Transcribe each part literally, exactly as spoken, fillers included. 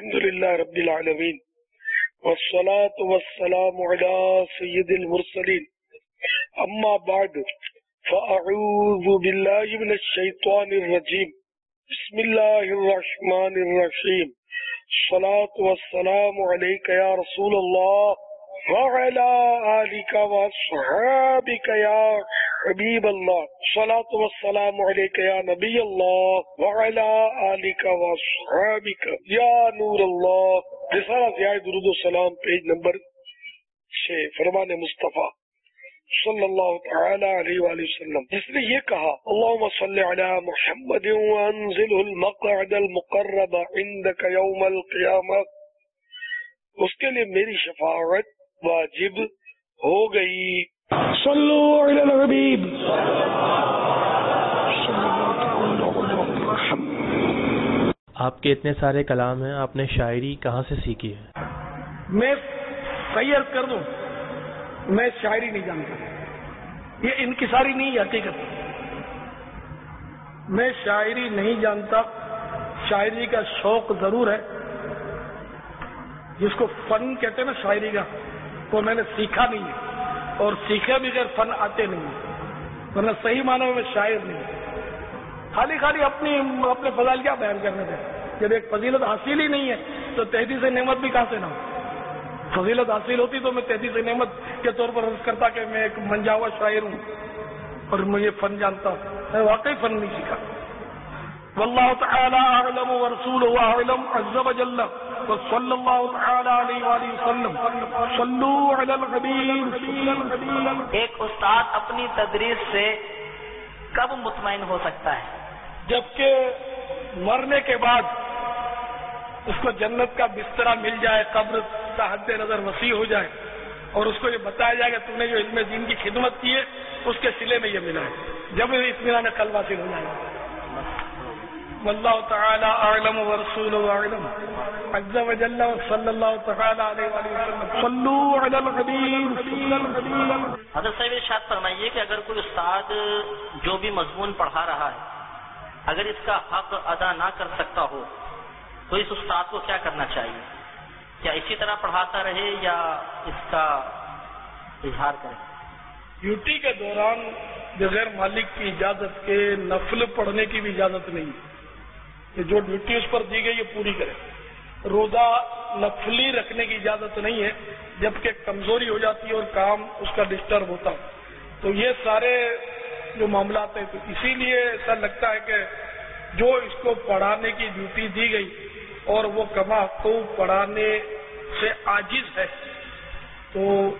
الحمد للہ رب العالمین والصلاة والسلام على سید المرسلین اما بعد فاعوذ باللہ من الشیطان الرجیم بسم اللہ الرحمن الرحیم الصلاة والسلام علیک یا رسول اللہ وعلى آلک واصحابک یا حبیب اللہ الصلاة والسلام علیک یا نبی اللہ وعلى آلک واصحابک یا نور اللہ۔ رسالہ ضیاء درود و سلام پیج نمبر چھ، فرمان مصطفیٰ صلی اللہ تعالی علیہ وآلہ وسلم، جس نے یہ کہا اللہم صلی علی محمد وانزلہ المقعد المقرب عندک یوم القیامہ، اس کے لیے میری شفاعت واجب ہو گئی۔ صلو علی الحبیب۔ آپ کے اتنے سارے کلام ہیں، آپ نے شاعری کہاں سے سیکھی ہے؟ میں صحیح عرض کر دوں، میں شاعری نہیں جانتا، یہ انکساری نہیں حقیقت، میں شاعری نہیں جانتا۔ شاعری کا شوق ضرور ہے، جس کو فن کہتے ہیں نا شاعری کا، وہ میں نے سیکھا نہیں ہے، اور سیکھے بغیر فن آتے نہیں ہیں، ورنہ صحیح معنی میں شاعر نہیں ہے۔ خالی خالی اپنی اپنے فضائل کیا بیان کرنے تھے؟ جب ایک فضیلت حاصل ہی نہیں ہے تو تحدیث نعمت بھی کہاں سے نہ ہو؟ فضیلت حاصل ہوتی تو میں تحدیث نعمت کے طور پر عرض کرتا کہ میں ایک منجا ہوا شاعر ہوں اور مجھے فن جانتا ہوں، میں واقعی فن نہیں سیکھا۔ واللہ تعالی اعلم ورسولہ اعلم عز وجل وصلی اللہ تعالی علیہ وآلہ وسلم صلو علی الحبیب۔ ایک استاد اپنی تدریس سے کب مطمئن ہو سکتا ہے؟ جبکہ مرنے کے بعد اس کو جنت کا بستر مل جائے، قبر کا حد نظر وسیع ہو جائے، اور اس کو یہ بتایا جائے کہ تم نے جو علم دین کی خدمت کی ہے اس کے صلے میں یہ ملا ہے، جب اطمینان قلب حاصل ہو جائے گا۔ واللہ تعالی اعلم ورسولہ اعلم عز وجل صلی اللہ تعالی علیہ وآلہ وسلم صلو علی الحبیب۔ حضرت صاحب ارشاد فرمائیے کہ اگر کوئی استاد جو بھی مضمون پڑھا رہا ہے اگر اس کا حق ادا نہ کر سکتا ہو تو اس استاد کو کیا کرنا چاہیے؟ کیا اسی طرح پڑھاتا رہے یا اس کا اظہار کرے؟ ڈیوٹی کے دوران بغیر مالک کی اجازت کے نفل پڑھنے کی بھی اجازت نہیں ہے، کہ جو ڈیوٹی اس پر دی گئی یہ پوری کرے۔ روزہ نفلی رکھنے کی اجازت نہیں ہے، جبکہ کمزوری ہو جاتی ہے اور کام اس کا ڈسٹرب ہوتا ہے، تو یہ سارے جو معاملات ہیں، تو اسی لیے ایسا لگتا ہے کہ جو اس کو پڑھانے کی ڈیوٹی دی گئی اور وہ کما کو پڑھانے سے عاجز ہے تو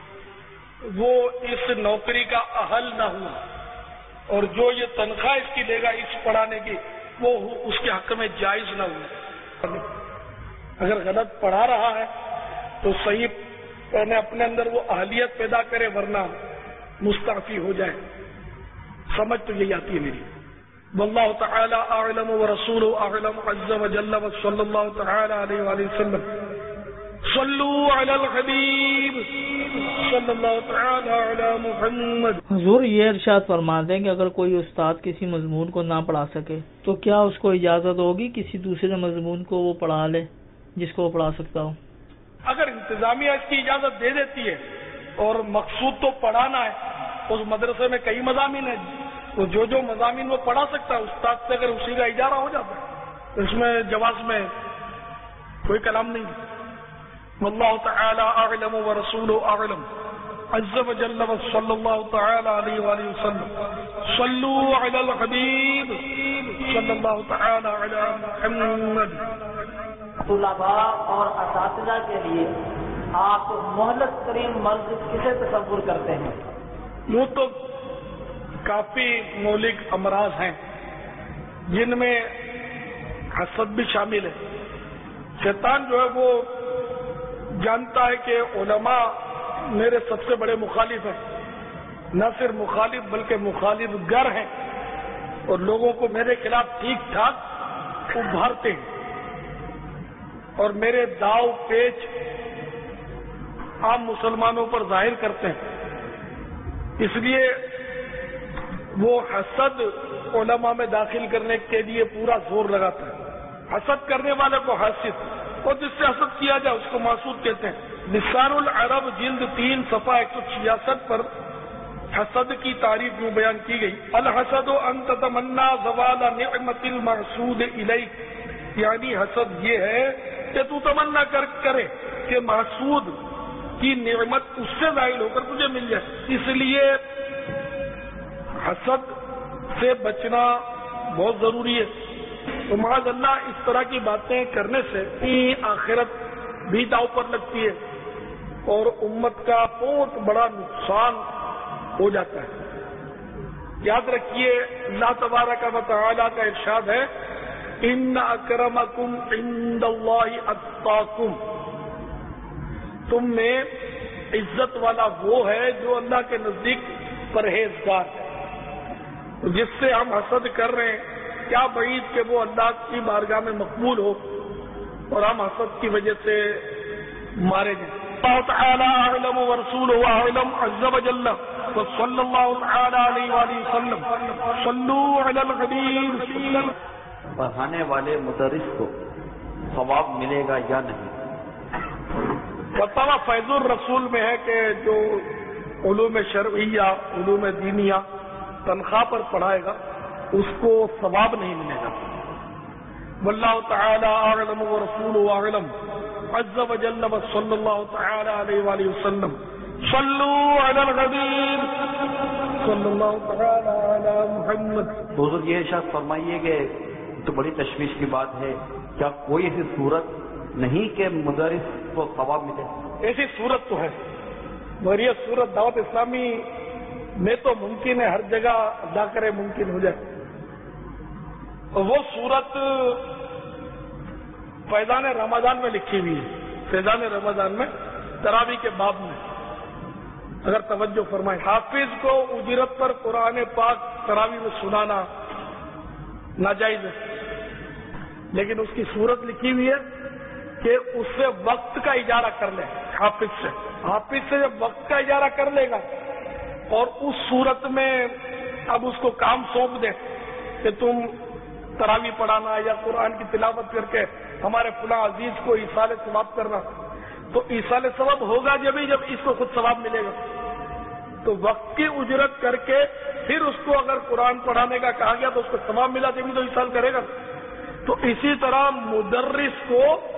وہ اس نوکری کا اہل نہ ہوا، اور جو یہ تنخواہ اس کی لے گا اس پڑھانے کی وہ اس کے حق میں جائز نہ ہوا۔ اگر غلط پڑھا رہا ہے تو صحیح پہلے اپنے اندر وہ اہلیت پیدا کرے، ورنہ مستعفی ہو جائے۔ سمجھ تو یہی آتی ہے میری۔ واللہ تعالی اعلم ورسولہ اعلم عز وجل وصلی اللہ تعالی علیہ وآلہ وسلم صلو علی الحبیب صلی اللہ تعالی علی محمد۔ حضور یہ ارشاد فرماتے ہیں کہ اگر کوئی استاد کسی مضمون کو نہ پڑھا سکے تو کیا اس کو اجازت ہوگی کسی دوسرے مضمون کو وہ پڑھا لے جس کو وہ پڑھا سکتا ہو؟ اگر انتظامیہ اس کی اجازت دے دیتی ہے اور مقصود تو پڑھانا ہے، اس مدرسے میں کئی مضامین ہیں، تو جو جو مضامین وہ پڑھا سکتا ہے استاد سے اگر اسی کا اجارہ ہو جاتا ہے تو اس میں جواز میں کوئی کلام نہیں۔ واللہ تعالی اعلم ورسولہ اعلم عز وجل وصلی اللہ تعالی علیہ وآلہ وسلم صلو علی الحبیب صلی اللہ تعالی علی محمد۔ طلباء اور اساتذہ کے لیے آپ مہلک ترین مرض کسے تصور کرتے ہیں؟ یوں تو کافی مہلک امراض ہیں جن میں حسد بھی شامل ہے۔ شیطان جو ہے وہ جانتا ہے کہ علماء میرے سب سے بڑے مخالف ہیں، نہ صرف مخالف بلکہ مخالف گر ہیں، اور لوگوں کو میرے خلاف ٹھیک ٹھاک ابھارتے ہیں اور میرے داؤ پیچ عام مسلمانوں پر ظاہر کرتے ہیں۔ اس لیے وہ حسد علماء میں داخل کرنے کے لیے پورا زور لگاتا ہے۔ حسد کرنے والے کو حاسد اور جس سے حسد کیا جائے اس کو محسود کہتے ہیں. لسان العرب جلد تین صفحہ ایک سو چھیاسٹھ پر حسد کی تعریف یوں بیان کی گئی: الحسد ان تتمنا زوال نعمت المحسود الیک، یعنی حسد یہ ہے کہ تو تمنا کر کرے کہ محسود کی نعمت اس سے ظاہر ہو کر تجھے مل جائے. اس لیے حسد سے بچنا بہت ضروری ہے. تو معاذ اللہ اس طرح کی باتیں کرنے سے آخرت بھی داؤ پر لگتی ہے اور امت کا بہت بڑا نقصان ہو جاتا ہے. یاد رکھیے اللہ تبارک و تعالی کا ارشاد ہے: ان اکرمکم عند اللہ اتقاکم، تم میں عزت والا وہ ہے جو اللہ کے نزدیک پرہیزگار ہے. جس سے ہم حسد کر رہے ہیں کیا بعید کہ وہ اللہ کی بارگاہ میں مقبول ہو اور ہم حسد کی وجہ سے مارے جائیں. اللہ تعالی اعلم ورسولہ اعلم عز وجل وصلی اللہ تعالی علیہ وآلہ وسلم. صلوا علی الحبیب. پڑھانے والے مدرس کو ثواب ملے گا یا نہیں؟ فتویٰ فیض الرسول میں ہے کہ جو علوم شرعیہ علوم دینیہ تنخواہ پر پڑھائے گا اس کو ثواب نہیں ملے گا. واللہ تعالی اعلم ورسولہ اعلم عز وجل وصلی اللہ تعالی علیہ وآلہ وسلم. صلوا علی الحبیب صلی اللہ تعالی علی محمد. حضور یہ ارشاد فرمائیے کہ تو بڑی تشویش کی بات ہے، کیا کوئی ایسی صورت نہیں کہ مدرس کو ثواب ملے؟ ایسی صورت تو ہے مگر یہ صورت دعوت اسلامی میں تو ممکن ہے، ہر جگہ اللہ کرے ممکن ہو جائے. وہ صورت فیضان رمضان میں لکھی ہوئی ہے. فیضان رمضان میں تراویح کے باب میں اگر توجہ فرمائیں، حافظ کو اجرت پر قرآن پاک تراویح میں سنانا ناجائز ہے، لیکن اس کی صورت لکھی ہوئی ہے کہ اس سے وقت کا اجارہ کر لے. حافظ سے حافظ سے جب وقت کا اجارہ کر لے گا اور اس صورت میں اب اس کو کام سونپ دے کہ تم تراویح پڑھانا یا قرآن کی تلاوت کر کے ہمارے فلاں عزیز کو ایصال ثواب کرنا، تو ایصال ثواب ہوگا جبھی جب اس کو خود ثواب ملے گا. تو وقت کی اجرت کر کے پھر اس کو اگر قرآن پڑھانے کا کہا گیا تو اس کو ثواب ملا جبھی تو ایصال کرے گا. تو اسی طرح مدرس کو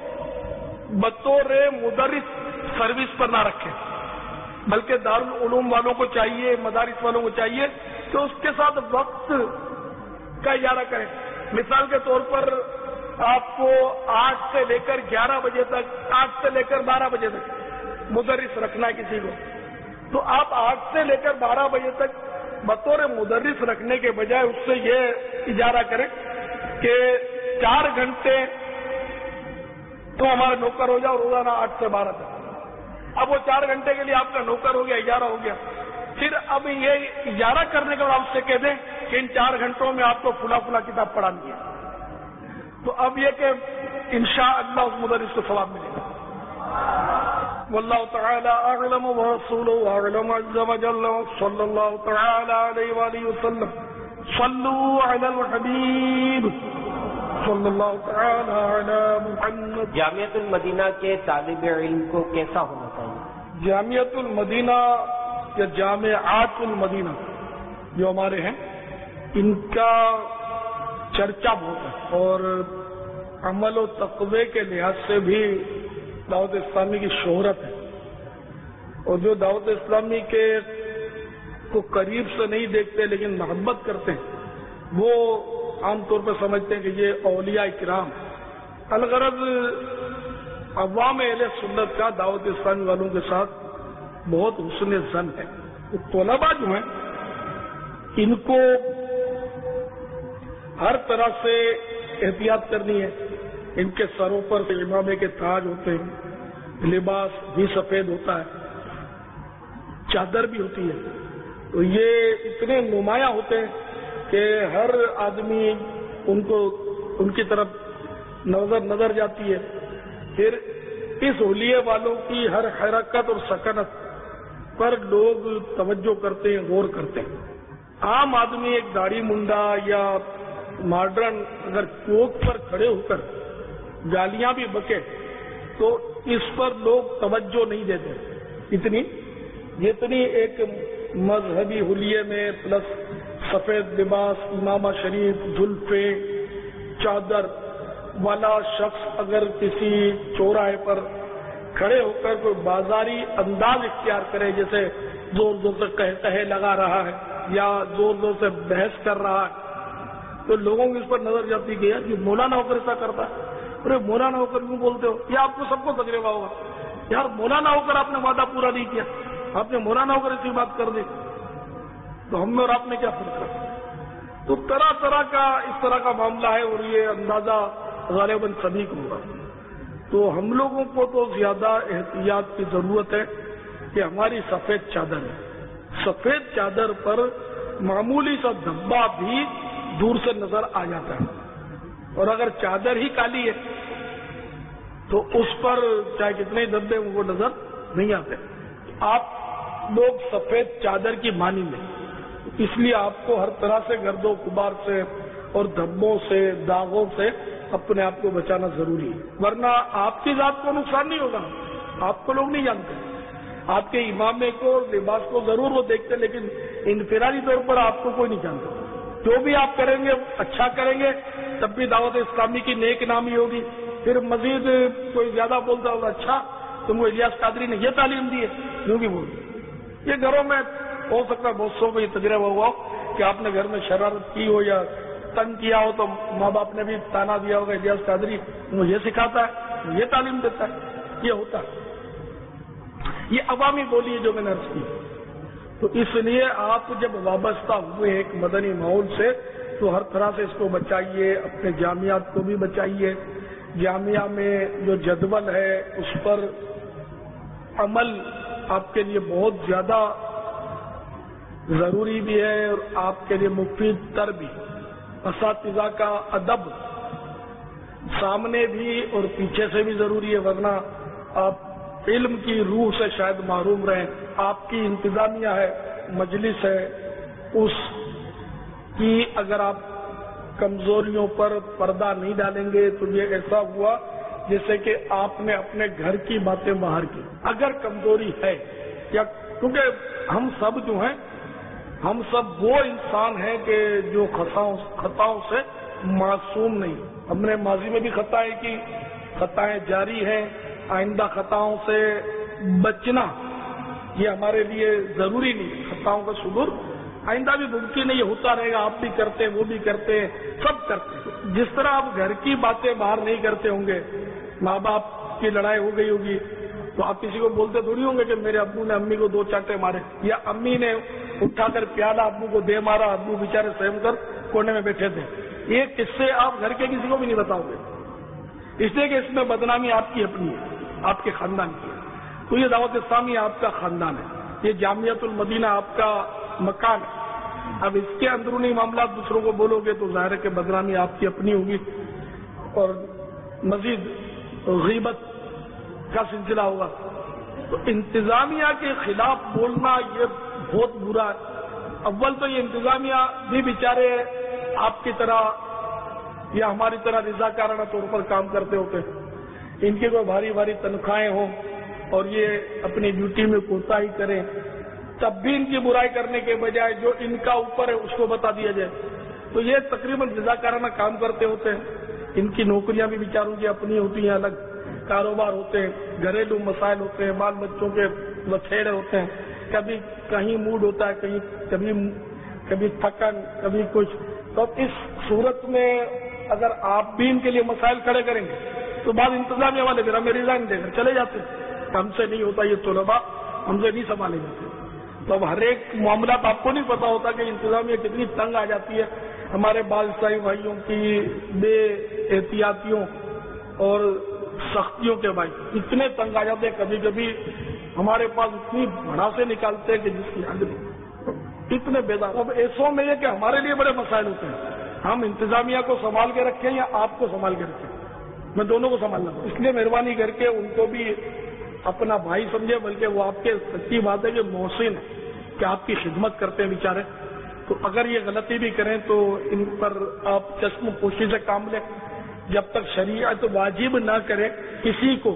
بطور مدرس سروس پر نہ رکھے، بلکہ دارالعلوم والوں کو چاہیے، مدارس والوں کو چاہیے کہ اس کے ساتھ وقت کا اجارہ کریں. مثال کے طور پر آپ کو آٹھ سے لے کر گیارہ بجے تک، آٹھ سے لے کر بارہ بجے تک مدرس رکھنا ہے کسی کو، تو آپ آٹھ سے لے کر بارہ بجے تک بطور مدرس رکھنے کے بجائے اس سے یہ اجارہ کریں کہ چار گھنٹے تو ہمارا نوکر ہو جاؤ روزانہ آٹھ سے بارہ تک. اب وہ چار گھنٹے کے لیے آپ کا نوکر ہو گیا، اجارہ ہو گیا. پھر اب یہ اجارہ کرنے کے بعد آپ سے کہہ دیں کہ ان چار گھنٹوں میں آپ کو فلا فلا کتاب پڑھانی ہے، تو اب یہ کہ انشاءاللہ اس مدرس کو ثواب ملے گا. واللہ تعالی اعلم ورسولہ اعلم عز وجل صلی اللہ تعالی علیہ وآلہ وسلم. صلوا علی الحبیب صلی اللہ تعالی علی محمد. جامعۃ المدینہ کے طالب علم کو کیسا ہونا چاہیے؟ جامعۃ المدینہ یا جامعات المدینہ جو ہمارے ہیں ان کا چرچا بہت ہے اور عمل و تقوی کے لحاظ سے بھی دعوت اسلامی کی شہرت ہے. اور جو دعوت اسلامی کے کو قریب سے نہیں دیکھتے لیکن محبت کرتے ہیں وہ عام طور پر سمجھتے ہیں کہ یہ اولیاء کرام. الغرض عوام اہل سنت کا دعوت اسلامی والوں کے ساتھ بہت حسن ظن ہے. طلباء جو ہیں ان کو ہر طرح سے احتیاط کرنی ہے. ان کے سروں پر امامے کے تاج ہوتے ہیں، لباس بھی سفید ہوتا ہے، چادر بھی ہوتی ہے، تو یہ اتنے نمایاں ہوتے ہیں کہ ہر آدمی ان کو ان کی طرف نظر نظر جاتی ہے. پھر اس حلیے والوں کی ہر حرکت اور سکنت پر لوگ توجہ کرتے ہیں، غور کرتے ہیں. عام آدمی ایک داڑھی منڈا یا ماڈرن اگر چوک پر کھڑے ہو کر گالیاں بھی بکے تو اس پر لوگ توجہ نہیں دیتے اتنی جتنی ایک مذہبی حلیے میں پلس سفید لباس، امامہ شریف، زلفے، چادر والا شخص اگر کسی چوراہے پر کھڑے ہو کر کوئی بازاری انداز اختیار کرے، جیسے زور زور سے کہہ کہے لگا رہا ہے یا زور زور سے بحث کر رہا ہے، تو لوگوں کی اس پر نظر جاتی کہ یار یہ مولانا ہو کر ایسا کرتا ہے، ارے مولانا ہو کر کیوں بولتے ہو؟ یہ آپ کو سب کو تجربہ ہوگا، یار مولانا ہو کر آپ نے وعدہ پورا نہیں کیا، آپ نے مولانا ہو کر ایسی بات کر دی، تو ہم میں اور آپ نے کیا فرق ہے؟ تو طرح طرح کا اس طرح کا معاملہ ہے، اور یہ اندازہ غالباً سبھی کو ہوگا۔ تو ہم لوگوں کو تو زیادہ احتیاط کی ضرورت ہے کہ ہماری سفید چادر ہے، سفید چادر پر معمولی سا دھبا بھی دور سے نظر آ جاتا ہے، اور اگر چادر ہی کالی ہے تو اس پر چاہے کتنے دھبے ان کو نظر نہیں آتے۔ آپ لوگ سفید چادر کی مانی لیں، اس لیے آپ کو ہر طرح سے گرد و غبار سے اور دھبوں سے، داغوں سے اپنے آپ کو بچانا ضروری ہے، ورنہ آپ کی ذات کو نقصان نہیں ہوگا، آپ کو لوگ نہیں جانتے، آپ کے امامے کو، لباس کو ضرور وہ دیکھتے، لیکن انفرادی طور پر آپ کو کوئی نہیں جانتا۔ جو بھی آپ کریں گے اچھا کریں گے تب بھی دعوت اسلامی کی نیک نامی ہوگی، پھر مزید کوئی زیادہ بولتا ہوگا اچھا تم کو الیاس قادری نے یہ تعلیم دی ہے، کیوں بھی بول یہ گھروں میں ہو سکتا ہے بہت سو کو یہ تجربہ ہوا ہو کہ آپ نے گھر میں شرارت کی ہو یا تنگ کیا ہو تو ماں باپ نے بھی تانا دیا ہوگا الیاس قادری وہ یہ سکھاتا ہے، یہ تعلیم دیتا ہے، یہ ہوتا ہے، یہ عوامی بولی ہے جو میں نے عرض کی۔ تو اس لیے آپ جب وابستہ ہوئے ایک مدنی ماحول سے تو ہر طرح سے اس کو بچائیے، اپنے جامعات کو بھی بچائیے، جامعہ میں جو جدول ہے اس پر عمل آپ کے لیے بہت زیادہ ضروری بھی ہے اور آپ کے لیے مفید تر بھی۔ اساتذہ کا ادب سامنے بھی اور پیچھے سے بھی ضروری ہے، ورنہ آپ علم کی روح سے شاید محروم رہیں۔ آپ کی انتظامیہ ہے، مجلس ہے، اس کی اگر آپ کمزوریوں پر پردہ نہیں ڈالیں گے تو یہ ایسا ہوا جیسے کہ آپ نے اپنے گھر کی باتیں باہر کی۔ اگر کمزوری ہے یا کیونکہ ہم سب جو ہیں ہم سب وہ انسان ہیں کہ جو خطاؤں خطاؤں سے معصوم نہیں۔ ہم نے ماضی میں بھی خطائیں کی، خطائیں جاری ہیں، آئندہ خطاؤں سے بچنا یہ ہمارے لیے ضروری نہیں، خطاؤں کا صدور آئندہ بھی ممکن نہیں، ہوتا رہے گا، آپ بھی کرتے ہیں، وہ بھی کرتے ہیں، سب کرتے ہیں۔ جس طرح آپ گھر کی باتیں باہر نہیں کرتے ہوں گے، ماں باپ کی لڑائی ہو گئی ہوگی تو آپ کسی کو بولتے تھوڑی ہوں گے کہ میرے ابو نے امی کو دو چاٹے مارے، یا امی نے اٹھا کر پیالہ ابو کو دے مارا، ابو بیچارے سہم کر کونے میں بیٹھے تھے۔ یہ قصے آپ گھر کے کسی کو بھی نہیں بتاؤ گے، اس لیے کہ اس میں بدنامی آپ کی اپنی ہے، آپ کے خاندان کی ہے۔ تو یہ دعوت اسلامی آپ کا خاندان ہے، یہ جامعۃ المدینہ آپ کا مکان ہے۔ اب اس کے اندرونی معاملات دوسروں کو بولو گے تو ظاہر ہے کہ بدنامی آپ کی اپنی ہوگی اور مزید غیبت کا سلسلہ ہوگا۔ تو انتظامیہ کے خلاف بولنا یہ بہت برا ہے۔ اول تو یہ انتظامیہ بھی بیچارے آپ کی طرح یا ہماری طرح رضاکارانہ طور پر کام کرتے ہوتے ہیں، ان کی کوئی بھاری بھاری تنخواہیں ہوں اور یہ اپنی ڈیوٹی میں کوتاہی کریں، تب بھی ان کی برائی کرنے کے بجائے جو ان کا اوپر ہے اس کو بتا دیا جائے۔ تو یہ تقریباً رضاکارانہ کام کرتے ہوتے ہیں، ان کی نوکریاں بھی بیچاروں کی اپنی ہوتی ہیں، الگ کاروبار ہوتے ہیں، گھریلو مسائل ہوتے ہیں، بال بچوں کے وسیڑے ہوتے ہیں، کبھی کہیں موڈ ہوتا ہے، کہیں کبھی کبھی تھکن، کبھی کچھ۔ تو اس صورت میں اگر آپ بھی ان کے لیے مسائل کھڑے کریں گے تو بعض انتظامیہ والے پھر ہمیں ریزائن دے کر چلے جاتے ہیں، ہم سے نہیں ہوتا، یہ طلباء ہم سے نہیں سنبھالے جاتے۔ تو اب ہر ایک معاملات آپ کو نہیں پتا ہوتا کہ انتظامیہ کتنی تنگ آ جاتی ہے ہمارے بال عیسائی بھائیوں کی بے احتیاطیوں اور سختیوں کے بھائی اتنے تنگ آ جاتے ہیں، کبھی کبھی ہمارے پاس اتنی بھڑاسے نکالتے ہیں کہ جس کی حد نہیں، اتنے بیدار۔ اب ایسوں میں یہ کہ ہمارے لیے بڑے مسائل ہوتے ہیں، ہم انتظامیہ کو سنبھال کے رکھیں یا آپ کو سنبھال کے رکھیں، میں دونوں کو سنبھالنا ہوں۔ اس لیے مہربانی کر کے ان کو بھی اپنا بھائی سمجھے، بلکہ وہ آپ کے سچی بات ہے کہ محسن کہ آپ کی خدمت کرتے ہیں بیچارے، تو اگر یہ غلطی بھی کریں تو ان پر آپ چشم پوشی سے کام لیں، جب تک شریعت واجب نہ کرے کسی کو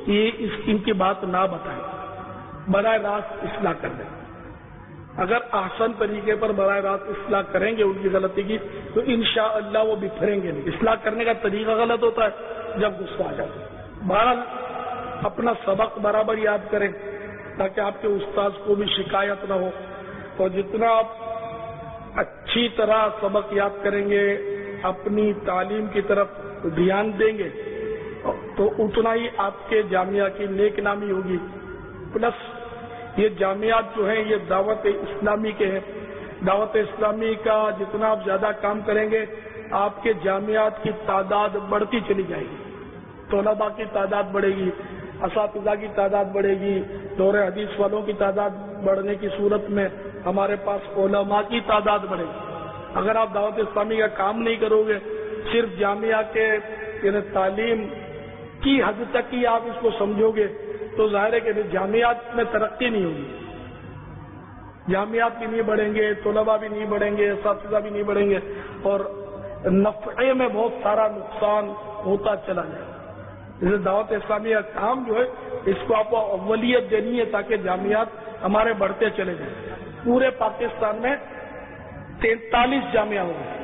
یہ اس ان کی بات نہ بتائیں، براہ راست اصلاح کر دیں۔ اگر احسن طریقے پر براہ راست اصلاح کریں گے ان کی غلطی کی تو انشاءاللہ وہ بکھریں گے نہیں۔ اصلاح کرنے کا طریقہ غلط ہوتا ہے جب غصہ آ جاتا ہے۔ بہرحال اپنا سبق برابر یاد کریں تاکہ آپ کے استاذ کو بھی شکایت نہ ہو، اور جتنا آپ اچھی طرح سبق یاد کریں گے، اپنی تعلیم کی طرف دھیان دیں گے تو اتنا ہی آپ کے جامعہ کی نیک نامی ہوگی۔ پلس یہ جامعات جو ہیں یہ دعوت اسلامی کے ہیں، دعوت اسلامی کا جتنا آپ زیادہ کام کریں گے آپ کے جامعات کی تعداد بڑھتی چلی جائے گی، طلباء کی تعداد بڑھے گی، اساتذہ کی تعداد بڑھے گی، دور حدیث والوں کی تعداد بڑھنے کی صورت میں ہمارے پاس علماء کی تعداد بڑھے گی۔ اگر آپ دعوت اسلامی کا کام نہیں کرو گے، صرف جامعہ کے یعنی تعلیم کی حد تک ہی آپ اس کو سمجھو گے تو ظاہر ہے کہ جامعات میں ترقی نہیں ہوگی، جامعات بھی نہیں بڑھیں گے، طلباء بھی نہیں بڑھیں گے، اساتذہ بھی نہیں بڑھیں گے، اور نفع میں بہت سارا نقصان ہوتا چلا جائے۔ جیسے دعوت اسلامی کا کام جو ہے اس کو آپ کو اولیت دینی ہے تاکہ جامعات ہمارے بڑھتے چلے جائیں۔ پورے پاکستان میں تینتالیس جامعہ ہو گئے،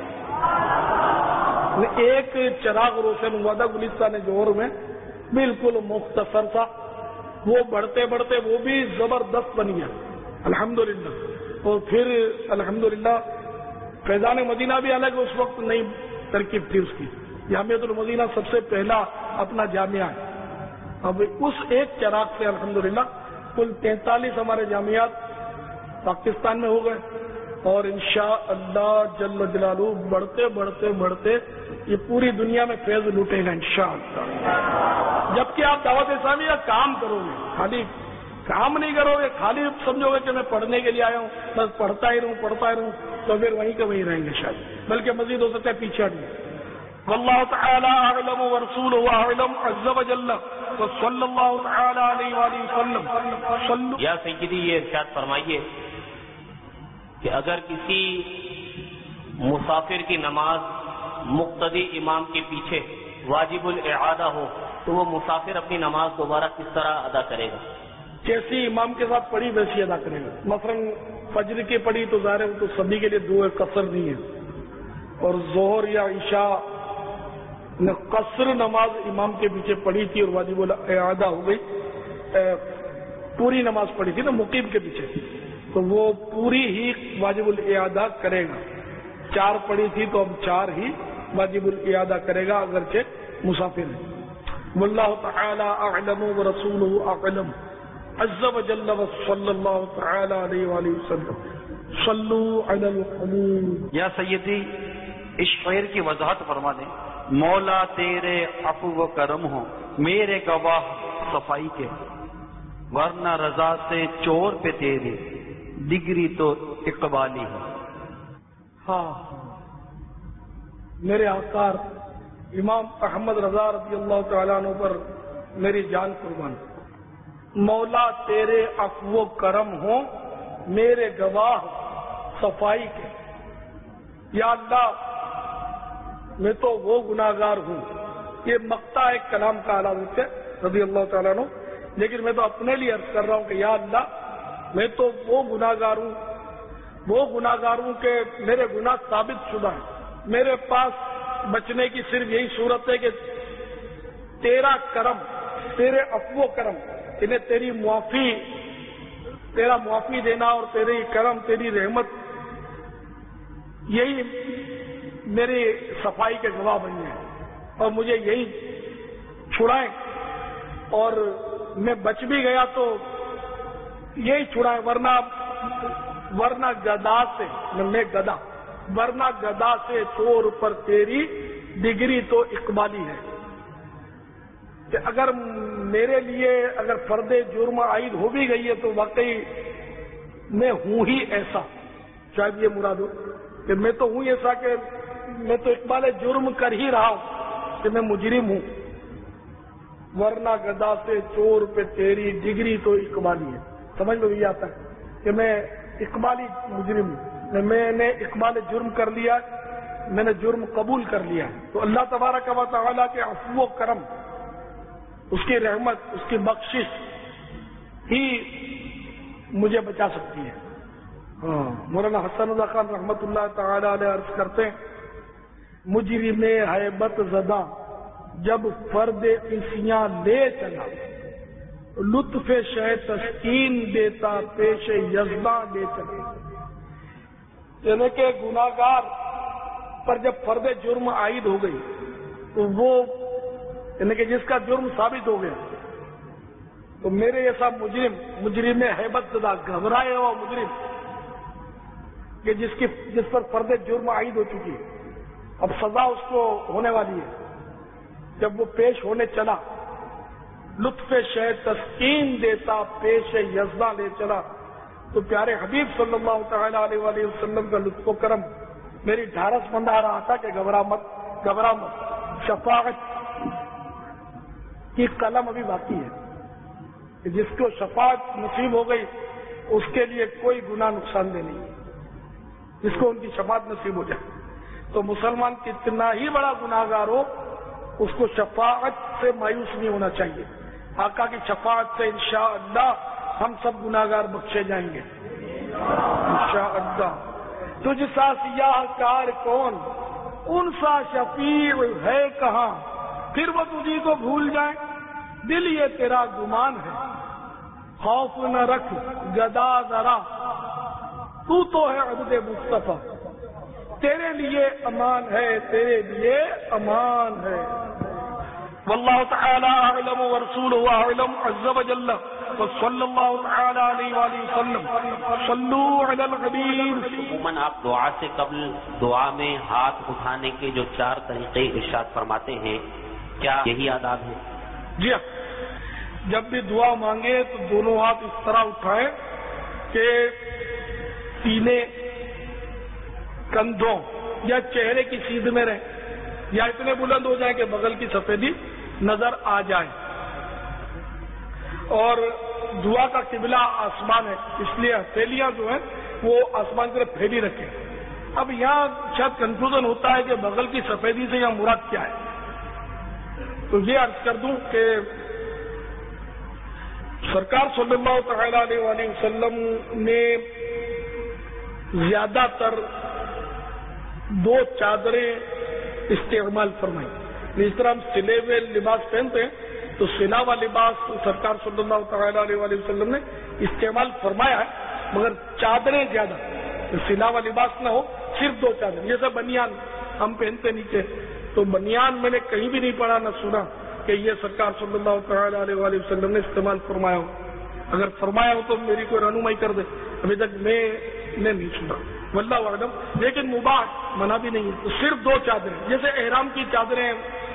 ایک چراغ روشن ہوا تھا گلستان جوہر میں، بالکل مختصر تھا، وہ بڑھتے بڑھتے وہ بھی زبردست بن گیا الحمدللہ۔ اور پھر الحمدللہ فیضان مدینہ بھی الگ اس وقت نئی ترکیب تھی اس کی، جامعۃ المدینہ سب سے پہلا اپنا جامعہ ہے۔ اب اس ایک چراغ سے الحمدللہ کل تینتالیس ہمارے جامعات پاکستان میں ہو گئے، اور انشاءاللہ جل جلالہ بڑھتے بڑھتے بڑھتے یہ پوری دنیا میں فیض لوٹے گا انشاءاللہ۔ جبکہ آپ دعوت اسلامی کا کام کرو گے، خالی کام نہیں کرو گے، خالی سمجھو گے کہ میں پڑھنے کے لیے آیا ہوں، بس پڑھتا ہی رہوں پڑھتا ہی رہوں، تو پھر وہیں کے وہیں رہیں گے شاید، بلکہ مزید ہو سکتا ہے پیچھے ہٹ گئے۔ واللہ تعالی اعلم ورسولہ اعلم عز وجل وصلی اللہ تعالی علیہ وآلہ وسلم۔ یا سیدی یہ ارشاد فرمائیے کہ اگر کسی مسافر کی نماز مقتدی امام کے پیچھے واجب الاعادہ ہو تو وہ مسافر اپنی نماز دوبارہ کس طرح ادا کرے گا؟ جیسی امام کے ساتھ پڑھی ویسی ادا کرے گا۔ مثلا فجر کی پڑھی تو ظاہر ہے تو سبھی کے لیے دو قصر نہیں ہے، اور ظہر یا عشاء نے قصر نماز امام کے پیچھے پڑھی تھی اور واجب الاعادہ ہو گئی، پوری نماز پڑھی تھی نا مقیم کے پیچھے، تو وہ پوری ہی واجب الاعادہ کرے گا۔ چار پڑھی تھی تو اب چار ہی واجب الاعادہ کرے گا اگرچہ مسافر ہے۔ واللہ تعالی اعلم ورسولہ اعلم عز وجل وصلی اللہ تعالی علیہ وآلہ وسلم۔ صلو علی الحبیب۔ یا سیدی اس شعر کی وضاحت فرما دیں۔ مولا تیرے عفو و کرم ہو میرے گواہ صفائی کے، ورنہ رضا سے چور پہ تیری ڈگری تو اقبالی ہے۔ ہاں میرے آقا امام احمد رضا رضی اللہ تعالیٰ عنہ پر میری جان قربان۔ مولا تیرے عفو و کرم ہو میرے گواہ صفائی کے، یا اللہ میں تو وہ گناہگار ہوں۔ یہ مقطع ایک کلام کا علامت ہے رضی اللہ تعالیٰ عنہ، لیکن میں تو اپنے لیے عرض کر رہا ہوں کہ یا اللہ میں تو وہ گناہگار ہوں، وہ گناہگار ہوں کہ میرے گناہ ثابت شدہ ہیں، میرے پاس بچنے کی صرف یہی صورت ہے کہ تیرا کرم، تیرے عفو و کرم، انہیں تیری معافی، تیرا معافی دینا اور تیری کرم، تیری رحمت، یہی میری صفائی کے گواہ بن جائیں اور مجھے یہی چھڑائیں، اور میں بچ بھی گیا تو یہی چھڑائیں، ورنہ ورنہ گدا سے میں گدا ورنہ گدا سے چور پر تیری ڈگری تو اقبالی ہے۔ کہ اگر میرے لیے اگر فرد جرم عائد ہو بھی گئی ہے تو واقعی میں ہوں ہی ایسا، شاید یہ مراد ہو کہ میں تو ہوں ایسا کہ میں تو اقبال جرم کر ہی رہا ہوں کہ میں مجرم ہوں، ورنہ گدا سے چور پہ تیری ڈگری تو اقبالی ہے۔ سمجھ میں بھی آتا ہے کہ میں اقبالی مجرم ہوں، میں نے اقبال جرم کر لیا، میں نے جرم قبول کر لیا، تو اللہ تبارک و تعالیٰ کے عفو و کرم اس کی رحمت، اس کی بخشش ہی مجھے بچا سکتی ہے. ہاں مولانا حسن رضا خان رحمت اللہ تعالی علیہ عرض کرتے ہیں مجرم ہیبت زدہ جب فرد عصیاں لے چلا لطف شہ تسکین دیتا پیش یزداں لے چلا. یعنی کہ گناہگار پر جب فرد جرم عائد ہو گئی تو وہ یعنی کہ جس کا جرم ثابت ہو گیا تو میرے ایسا مجرم مجرم ہیبت زدہ گھبرائے ہوا مجرم کہ جس کی جس پر فرد جرم عائد ہو چکی ہے، اب سزا اس کو ہونے والی ہے، جب وہ پیش ہونے چلا لطف شہ تسکین دیتا پیش یزداں لے چلا تو پیارے حبیب صلی اللہ تعالی علیہ وآلہ وسلم کا لطف و کرم میری ڈھارس بندھا رہا تھا کہ گھبرا مت گھبرا مت شفاعت کی قلم ابھی باقی ہے کہ جس کو شفاعت نصیب ہو گئی اس کے لیے کوئی گناہ نقصان دہ نہیں، جس کو ان کی شفاعت نصیب ہو جائے. تو مسلمان کتنا ہی بڑا گناہگار ہو اس کو شفاعت سے مایوس نہیں ہونا چاہیے. آقا کی شفاعت سے انشاءاللہ ہم سب گناہگار بخشے جائیں گے انشاءاللہ. تجھ سا سیاہ کار کون ان سا شفیع ہے کہاں پھر وہ تجھی کو بھول جائیں دل یہ تیرا گمان ہے. خوف نہ رکھ گدا ذرا تو تو ہے عبد مصطفیٰ تیرے لیے امان ہے تیرے لیے امان ہے. واللہ تعالی اعلم ورسولہ اعلم عز وجل وصلی اللہ تعالی علیہ وآلہ وسلم صلو علی الحبیب. عموماً آپ دعا سے قبل دعا میں ہاتھ اٹھانے کے جو چار طریقے ارشاد فرماتے ہیں کیا یہی آداب ہے؟ جی ہاں، جب بھی دعا مانگے تو دونوں ہاتھ اس طرح اٹھائیں کہ سینے کندھوں یا چہرے کی سیدھ میں رہیں یا اتنے بلند ہو جائیں کہ بغل کی سفیدی نظر آ جائے. اور دعا کا قبلہ آسمان ہے اس لیے ہتھیلیاں جو ہیں وہ آسمان کی طرف پھیلی رکھیں. اب یہاں شاید کنفیوژن ہوتا ہے کہ بغل کی سفیدی سے یہاں مراد کیا ہے، تو یہ عرض کر دوں کہ سرکار صلی اللہ تعالی علیہ وآلہ وسلم نے زیادہ تر دو چادریں استعمال فرمائی. اس طرح ہم سلے ہوئے لباس پہنتے ہیں تو سلا ہوا لباس سرکار صلی اللہ تعالی علیہ وآلہ وسلم نے استعمال فرمایا ہے، مگر چادریں زیادہ، سلا ہوا لباس نہ ہو صرف دو چادر. جیسے بنیان ہم پہنتے نیچے تو بنیان میں نے کہیں بھی نہیں پڑھا نہ سنا کہ یہ سرکار صلی اللہ تعالی علیہ وآلہ وسلم نے استعمال فرمایا ہو. اگر فرمایا ہو تو میری کوئی رہنمائی کر دے، ابھی تک میں نے نہیں سنا واللہ اعلم. لیکن مباح منع بھی نہیں ہے. تو صرف دو چادریں جیسے احرام کی چادریں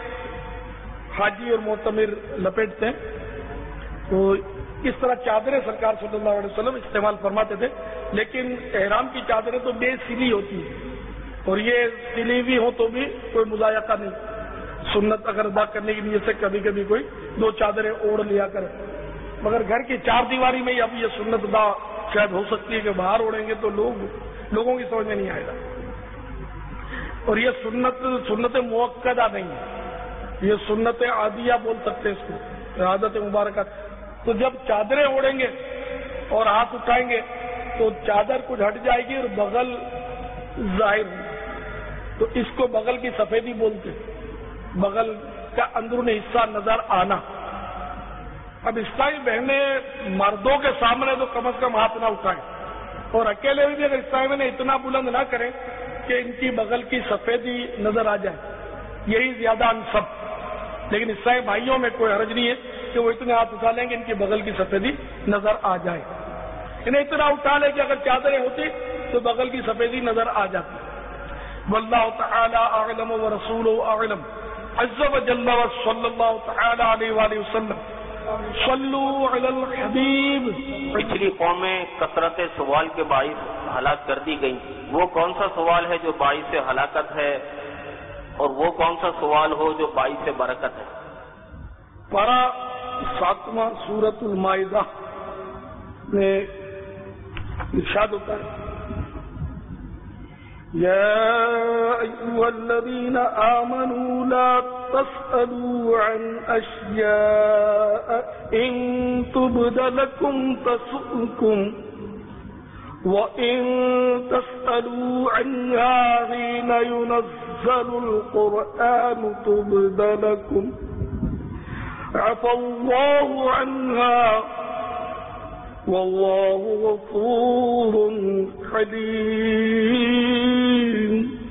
حاجی اور معتمر لپیٹتے ہیں تو اس طرح چادریں سرکار صلی اللہ علیہ وسلم استعمال فرماتے تھے. لیکن احرام کی چادریں تو بے سلی ہوتی ہیں اور یہ سلی ہوئی ہو تو بھی کوئی مضایقہ نہیں. سنت اگر ادا کرنے کی نیت سے کبھی کبھی کوئی دو چادریں اوڑھ لیا کرے، مگر گھر کی چار دیواری میں اب یہ سنت ادا شاید ہو سکتی ہے کہ باہر اوڑھیں گے تو لوگ لوگوں کی سمجھ میں نہیں آئے گا. اور یہ سنت سنت موقدہ نہیں ہے، یہ سنت عادیہ بول سکتے ہیں اس کو، عادت مبارکہ. تو جب چادریں اوڑھیں گے اور ہاتھ اٹھائیں گے تو چادر کچھ ہٹ جائے گی اور بغل ظاہر ہوگی، تو اس کو بغل کی سفیدی بولتے، بغل کا اندرونی حصہ نظر آنا. اب اسلامی بہنیں مردوں کے سامنے تو کم از کم ہاتھ نہ اٹھائیں اور اکیلے بھی اگر اسلامی بہنیں اتنا بلند نہ کریں کہ ان کی بغل کی سفیدی نظر آ جائے، یہی زیادہ انسب. لیکن اسلامی بھائیوں میں کوئی حرج نہیں ہے کہ وہ اتنے ہاتھ اٹھا لیں گے ان کی بغل کی سفیدی نظر آ جائے. انہیں اتنا اٹھا لے کہ اگر چادریں ہوتی تو بغل کی سفیدی نظر آ جاتی. واللہ تعالی اعلم ورسولہ اعلم عز وجل وصلی اللہ تعالی علیہ وآلہ وسلم صلو علی الحبیب. پچھلی قومیں کثرت سوال کے باعث ہلاک کر دی گئی، وہ کون سا سوال ہے جو باعث ہلاکت ہے اور وہ کون سا سوال ہو جو باعث برکت ہے؟ پارہ ساتواں سورۃ المائدہ میں ارشاد ہوتا ہے يا أيها الذين آمنوا لا تسألوا عن أشياء إن تبد لكم تسؤكم وإن تسألوا عنها حين ينزل القرآن تبد لكم عفى الله عنها والله غفور حليم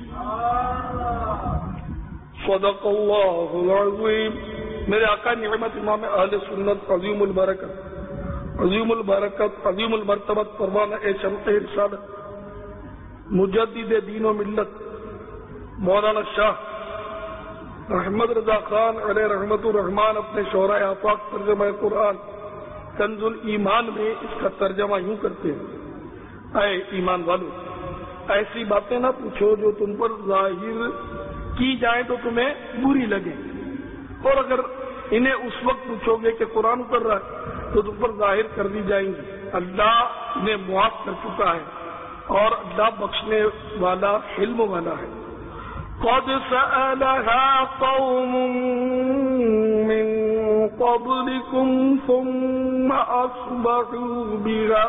صدق اللہ العظیم. میرے آقا نعمت امام اہل سنت عظیم البرکت عظیم البرکت عظیم المرتبت پروانہ شمس رسالت مجدد دین و ملت مولانا شاہ احمد رضا خان علیہ رحمت الرحمان اپنے شعراء آفاق ترجمہ قرآن کنز الایمان میں اس کا ترجمہ یوں کرتے ہیں: اے ایمان والو، ایسی باتیں نہ پوچھو جو تم پر ظاہر کی جائیں تو تمہیں بری لگے، اور اگر انہیں اس وقت پوچھو گے کہ قرآن اتر رہا ہے تو تم پر ظاہر کر دی جائیں گی. اللہ انہیں معاف کر چکا ہے اور اللہ بخشنے والا حلم والا ہے. قد سألها قوم من قبلكم ثم أصبحوا بها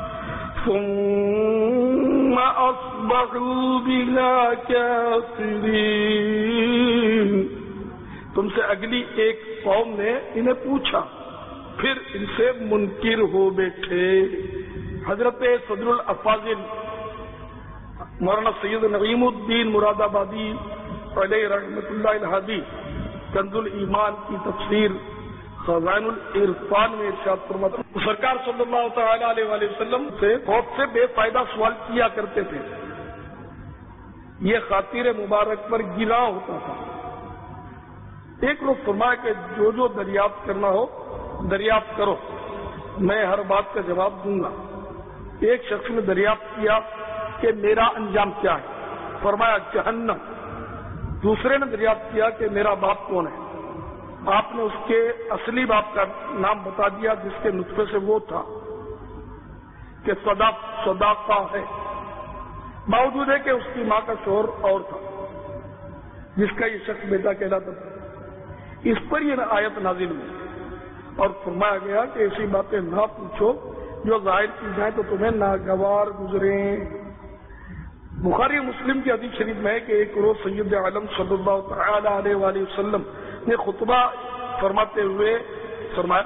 ثم أصبحوا بها كافرين. تم سے اگلی ایک قوم نے انہیں پوچھا، پھر ان سے منکر ہو بیٹھے. حضرت صدر الافاضل مولانا سید نعیم الدین مراد آبادی علیہ رحمۃ اللہ الہادی کنز الایمان کی تفسیر خزائن العرفان میں ارشاد فرماتے ہیں، سرکار صلی اللہ تعالی علیہ وآلہ وسلم سے بہت سے بے فائدہ سوال کیا کرتے تھے. یہ خاطر مبارک پر گرا ہوتا تھا. ایک روز فرمایا کہ جو جو دریافت کرنا ہو دریافت کرو، میں ہر بات کا جواب دوں گا. ایک شخص نے دریافت کیا کہ میرا انجام کیا ہے، فرمایا جہنم. دوسرے نے دریافت کیا کہ میرا باپ کون ہے، آپ نے اس کے اصلی باپ کا نام بتا دیا جس کے نطفے سے وہ تھا کہ صداق صداقہ ہے، باوجود ہے کہ اس کی ماں کا شوہر اور تھا جس کا یہ شخص بیٹا کہلاتا تھا. اس پر یہ آیت نازل ہوئی اور فرمایا گیا کہ ایسی باتیں نہ پوچھو جو ظاہر کی جائیں تو تمہیں ناگوار گزریں. بخاری مسلم کی حدیث شریف میں ہے کہ ایک روز سید عالم صلی اللہ تعالی علیہ وآلہ وسلم نے خطبہ فرماتے ہوئے فرمایا،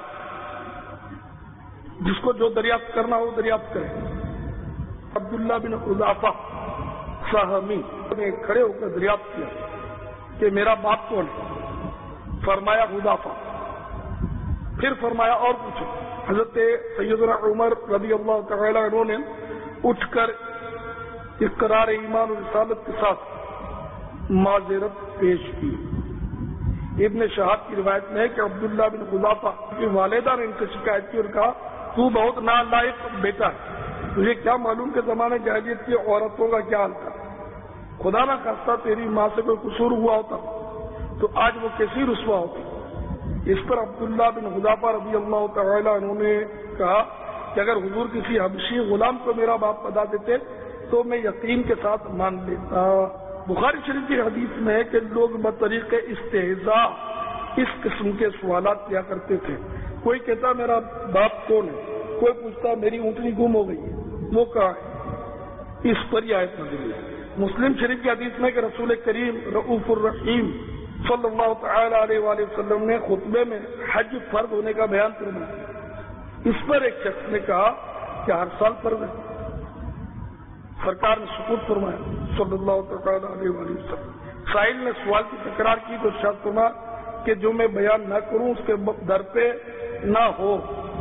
جس کو جو دریافت کرنا ہو دریافت کرے. عبداللہ بن حذافہ سہمی نے کھڑے ہو کر دریافت کیا کہ میرا باپ کون ہے، فرمایا حذافہ. پھر فرمایا اور پوچھو. حضرت سیدنا عمر رضی اللہ تعالی عنہ نے اٹھ کر اقرار ایمان و رسالت کے ساتھ معذرت پیش کی. ابن شہاب کی روایت میں ہے کہ عبداللہ بن حذافہ کی والدہ نے ان سے شکایت کی اور کہا، تو بہت نالائق بیٹا ہے، تجھے کیا معلوم کہ زمانے جاہلیت کی عورتوں کا کیا حال تھا، خدا نہ خواستہ تیری ماں سے کوئی قصور ہوا ہوتا تو آج وہ کیسی رسوا ہوتی. اس پر عبداللہ بن حذافہ رضی اللہ تعالی عنہ نے کہا کہ اگر حضور کسی حبشی غلام کو میرا باپ بتا دیتے تو میں یقین کے ساتھ مان لیتا. بخاری شریف کی حدیث میں ہے کہ لوگ بطریق استہزاء اس قسم کے سوالات کیا کرتے تھے. کوئی کہتا میرا باپ کون ہے، کوئی پوچھتا میری اونٹنی گم ہو گئی ہے، وہ کہاں ہے. اس پر یہ آیت نازل ہوئی. مسلم شریف کی حدیث میں کہ رسول کریم رؤوف الرحیم صلی اللہ تعالی علیہ وآلہ وسلم نے خطبے میں حج فرض ہونے کا بیان فرمایا. اس پر ایک شخص نے کہا کہ ہر سال فرض ہے. سرکار نے سکوت فرمایا صلی اللہ تعالی علیہ وآلہ وسلم. سائل نے سوال کی تکرار کی تو ارشاد فرمایا کہ جو میں بیان نہ کروں اس کے در پہ نہ ہو.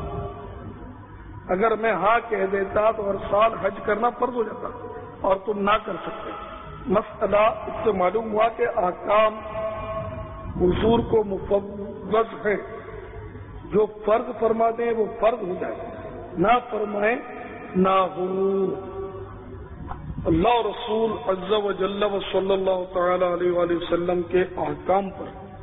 اگر میں ہاں کہہ دیتا تو ہر سال حج کرنا فرض ہو جاتا اور تم نہ کر سکتے. مسئلہ اس سے معلوم ہوا کہ احکام حضور کو مفوض ہے، جو فرض فرما دیں وہ فرض ہو جائے، نہ فرمائیں نہ ہو. اللہ و رسول عز و جل و صلی اللہ تعالی علیہ وآلہ وسلم کے احکام پر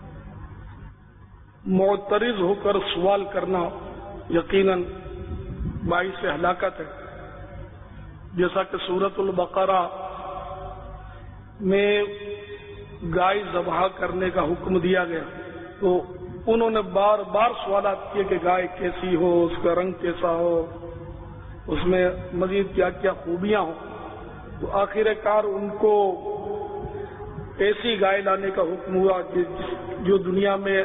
معترض ہو کر سوال کرنا یقیناً باعث ہلاکت ہے. جیسا کہ سورۃ البقرہ میں گائے ذبح کرنے کا حکم دیا گیا تو انہوں نے بار بار سوالات کیے کہ گائے کیسی ہو، اس کا رنگ کیسا ہو، اس میں مزید کیا کیا خوبیاں ہوں. تو آخر کار ان کو ایسی گائے لانے کا حکم ہوا جو دنیا میں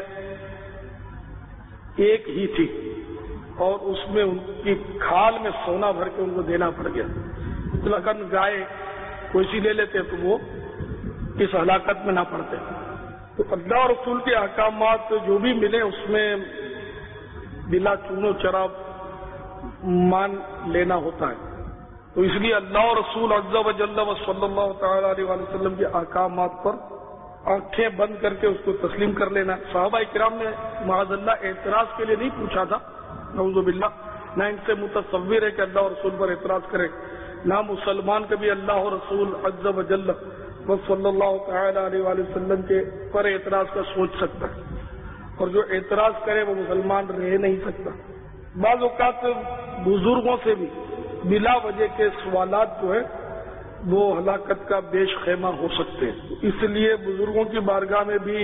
ایک ہی تھی اور اس میں ان کی کھال میں سونا بھر کے ان کو دینا پڑ گیا. لگن گائے کوئی سی لے لیتے تو وہ اس ہلاکت میں نہ پڑتے. تو اللہ اور رسول کے احکامات جو بھی ملے اس میں بلا چونو چرا مان لینا ہوتا ہے. تو اس لیے اللہ اور رسول عز و جل و صلی اللہ تعالی علیہ وسلم کے احکامات پر آنکھیں بند کر کے اس کو تسلیم کر لینا. صحابہ کرام نے معاذ اللہ اعتراض کے لیے نہیں پوچھا تھا، نعوذ باللہ، نہ ان سے متصور ہے کہ اللہ اور رسول پر اعتراض کرے، نہ مسلمان کبھی اللہ اور رسول عز و جل و صلی اللہ تعالی علیہ وسلم کے پر اعتراض کا سوچ سکتا ہے، اور جو اعتراض کرے وہ مسلمان رہ نہیں سکتا. بعض اوقات بزرگوں سے بھی بلا وجہ کے سوالات جو ہے وہ ہلاکت کا بیش خیمہ ہو سکتے ہیں. اس لیے بزرگوں کی بارگاہ میں بھی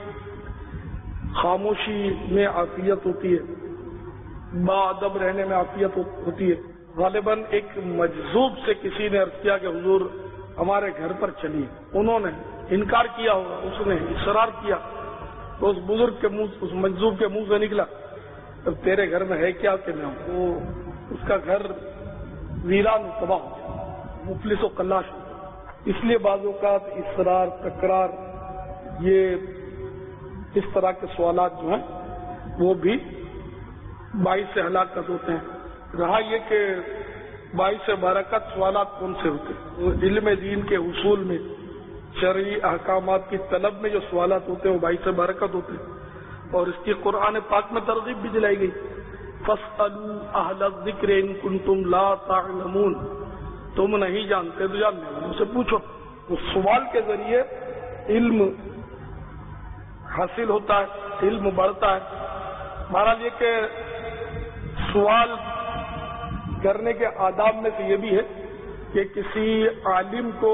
خاموشی میں عافیت ہوتی ہے، باادب رہنے میں عافیت ہوتی ہے. غالباً ایک مجذوب سے کسی نے عرض کیا کہ حضور ہمارے گھر پر چلیے. انہوں نے انکار کیا ہوگا، اس نے اصرار کیا تو اس بزرگ کے منہ، اس مجذوب کے منہ سے نکلا اب تیرے گھر میں ہے کیا کہ میں ہوں. وہ اس کا گھر ویران تباہ ہو گیا، مفلس و قلاش ہو گیا. اس لیے بعض اوقات اصرار، تکرار، یہ اس طرح کے سوالات جو ہیں وہ بھی باعث ہلاکت ہوتے ہیں. رہا یہ کہ باعث برکت سوالات کون سے ہوتے ہیں؟ علم دین کے حصول میں، شرعی احکامات کی طلب میں جو سوالات ہوتے ہیں وہ باعث برکت ہوتے ہیں، اور اس کی قرآن پاک میں ترغیب بھی دلائی گئی. فَاسْأَلُوا أَهْلَ الذِّكْرِ إِن كُنتُمْ لَا تَعْلَمُونَ، تم نہیں جانتے تو جاننے والوں سے پوچھو. اس سوال کے ذریعے علم حاصل ہوتا ہے، علم بڑھتا ہے. بہرحال یہ کہ سوال کرنے کے آداب میں سے یہ بھی ہے کہ کسی عالم کو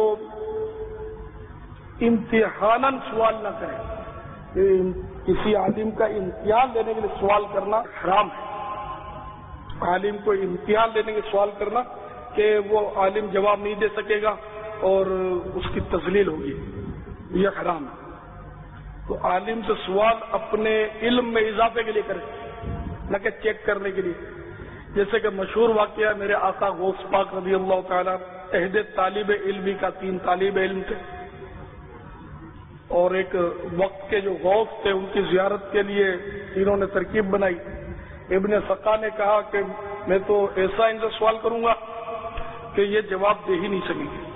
امتحاناً سوال نہ کرے. کسی عالم کا امتحان لینے کے لیے سوال کرنا حرام ہے. عالم کو امتحان لینے کے سوال کرنا کہ وہ عالم جواب نہیں دے سکے گا اور اس کی تذلیل ہوگی، یہ حرام ہے. تو عالم سے سوال اپنے علم میں اضافے کے لیے کرے، نہ کہ چیک کرنے کے لیے. جیسے کہ مشہور واقعہ میرے آقا غوث پاک رضی اللہ تعالیٰ عہد طالب علمی کا، تین طالب علم تھے اور ایک وقت کے جو غوث تھے ان کی زیارت کے لیے انہوں نے ترکیب بنائی. ابن سقا نے کہا کہ میں تو ایسا ان سے سوال کروں گا کہ یہ جواب دے ہی نہیں سکیں گے.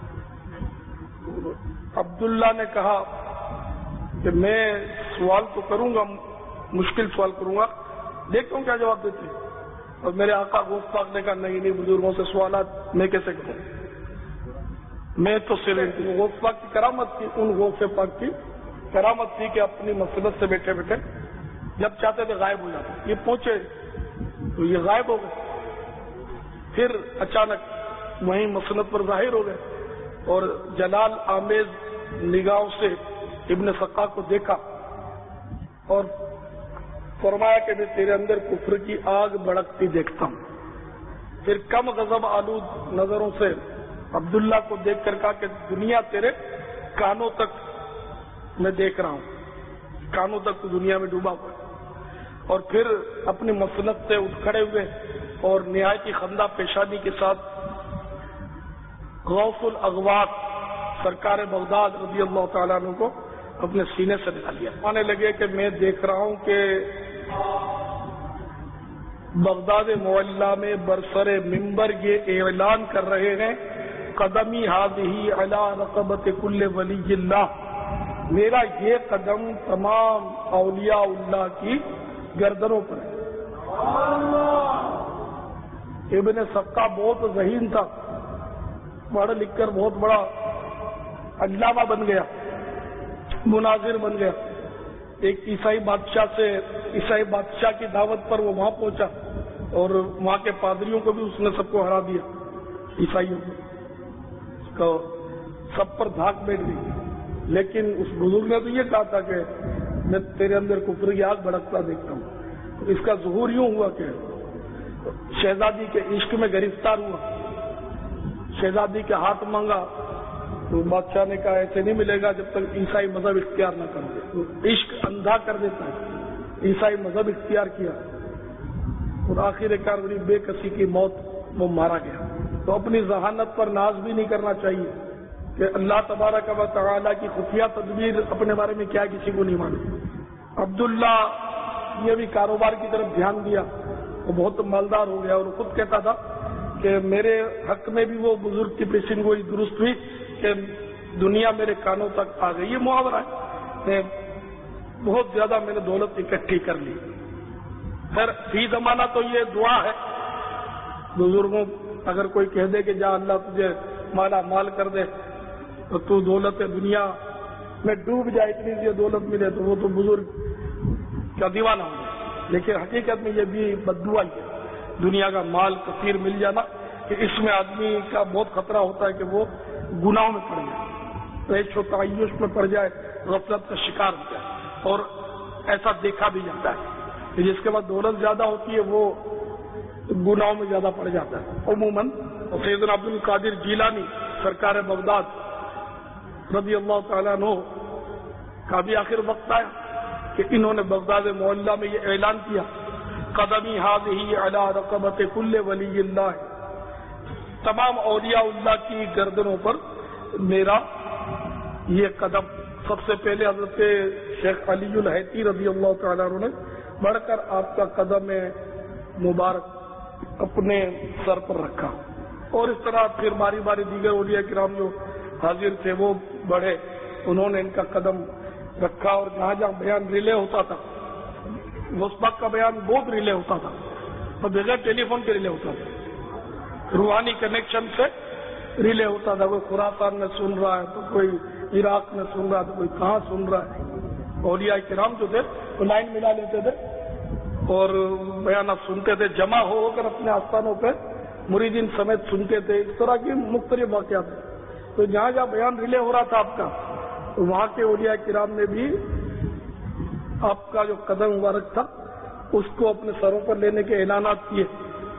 عبداللہ نے کہا کہ میں سوال تو کروں گا، مشکل سوال کروں گا، دیکھتا ہوں کیا جواب دیتے ہیں. اور میرے آقا غوث پاک نے کہا نہیں نہیں، بزرگوں سے سوالات میں کیسے کروں، میں تو صرف غوث پاک کی کرامت تھی، ان غوث پاک کی کرامت تھی کہ اپنی مسلط سے بیٹھے بیٹھے جب چاہتے تھے غائب ہو جاتے. یہ پہنچے تو یہ غائب ہو گئے، پھر اچانک وہیں مسند پر ظاہر ہو گئے اور جلال آمیز نگاہوں سے ابن سقا کو دیکھا اور فرمایا کہ میں تیرے اندر کفر کی آگ بھڑکتی دیکھتا ہوں. پھر کم غضب آلود نظروں سے عبداللہ کو دیکھ کر کہا کہ دنیا تیرے کانوں تک میں دیکھ رہا ہوں، کانوں تک تو دنیا میں ڈوبا ہوا ہے. اور پھر اپنی مسلط سے اٹھ کھڑے ہوئے اور نہایت خندہ پیشانی کے ساتھ غوث الاغواث سرکار بغداد رضی اللہ تعالیٰ عنہ کو اپنے سینے سے نکال لیا. آنے لگے کہ میں دیکھ رہا ہوں کہ بغداد معلیٰ میں برسر ممبر یہ اعلان کر رہے ہیں قدمی ہاذہی علی رقبۃ کل ولی اللہ، میرا یہ قدم تمام اولیاء اللہ کی گردنوں پر ہے. ابن سقا بہت ذہین تھا، پڑھ لکھ کر بہت بڑا علامہ بن گیا، مناظر بن گیا. ایک عیسائی بادشاہ سے عیسائی بادشاہ کی دعوت پر وہ وہاں پہنچا اور وہاں کے پادریوں کو بھی اس نے سب کو ہرا دیا، عیسائیوں کو. سب پر دھاک بیٹھ گئی، لیکن اس بزرگ نے تو یہ کہا تھا کہ میں تیرے اندر کفر کی آگ بھڑکتا دیکھتا ہوں۔ تو اس کا ظہور یوں ہوا کہ شہزادی کے عشق میں گرفتار ہوا، شہزادی کے ہاتھ مانگا تو بادشاہ نے کہا ایسے نہیں ملے گا جب تک عیسائی مذہب اختیار نہ کر دے۔ تو عشق اندھا کر دیتا ہے، عیسائی مذہب اختیار کیا اور آخر کار بڑی بے کسی کی موت وہ مارا گیا۔ تو اپنی ذہانت پر ناز بھی نہیں کرنا چاہیے کہ اللہ تبارک و تعالیٰ کی خفیہ تدبیر اپنے بارے میں کیا کسی کو نہیں معلوم۔ عبداللہ یہ بھی کاروبار کی طرف دھیان دیا، وہ بہت مالدار ہو گیا اور خود کہتا تھا کہ میرے حق میں بھی وہ بزرگ کی پیشین گوئی درست ہوئی کہ دنیا میرے کانوں تک آ گئی۔ یہ محاورہ ہے، بہت زیادہ میں نے دولت اکٹھی کر لی۔ خیر فی زمانہ تو یہ دعا ہے بزرگوں، اگر کوئی کہہ دے کہ جا اللہ تجھے مالا مال کر دے تو تو دولت دنیا میں ڈوب جائے، اتنی سی دولت ملے تو وہ تو بزرگ کا دیوانہ ہو گیا۔ لیکن حقیقت میں یہ بھی بددعا ہی ہے، دنیا کا مال کثیر مل جانا، کہ اس میں آدمی کا بہت خطرہ ہوتا ہے کہ وہ گناہوں میں پڑ جائے، عیش و تعیش میں پڑ جائے، غفلت کا شکار ہو جائے۔ اور ایسا دیکھا بھی جاتا ہے کہ جس کے بعد دولت زیادہ ہوتی ہے وہ گناہوں میں زیادہ پڑ جاتا ہے عموماً۔ اور سیدنا عبد القادر جیلانی سرکار بغداد رضی اللہ تعالیٰ عنہ کا بھی آخر وقت آیا کہ انہوں نے بغداد معلیٰ میں یہ اعلان کیا، قدمی ہذہ علی رقبۃ کل ولی اللہ، تمام اولیاء اللہ کی گردنوں پر میرا یہ قدم۔ سب سے پہلے حضرت شیخ علی الحیتی رضی اللہ تعالیٰ عنہ نے بڑھ کر آپ کا قدم مبارک اپنے سر پر رکھا، اور اس طرح پھر باری باری دیگر اولیاء کرام جو حاضر تھے وہ بڑھے، انہوں نے ان کا قدم رکھا۔ اور جہاں جہاں بیان ریلے ہوتا تھا، اس وقت کا بیان بہت ریلے ہوتا تھا اور بغیر ٹیلی فون کے ریلے ہوتا تھا، روحانی کنیکشن سے ریلے ہوتا تھا۔ کوئی خراسان میں سن رہا ہے تو کوئی عراق میں سن رہا ہے تو کوئی کہاں سن رہا ہے۔ اولیاء کرام جو تھے وہ لائن ملا لیتے تھے اور بیانات سنتے تھے، جمع ہو کر اپنے آستانوں پہ مریدین سمیت سنتے تھے۔ اس طرح کی مختلف واقعات ہیں۔ تو جہاں جہاں بیان ریلے ہو رہا تھا آپ کا، تو وہاں کے اولیاء کرام نے بھی آپ کا جو قدم مبارک تھا اس کو اپنے سروں پر لینے کے اعلانات کیے۔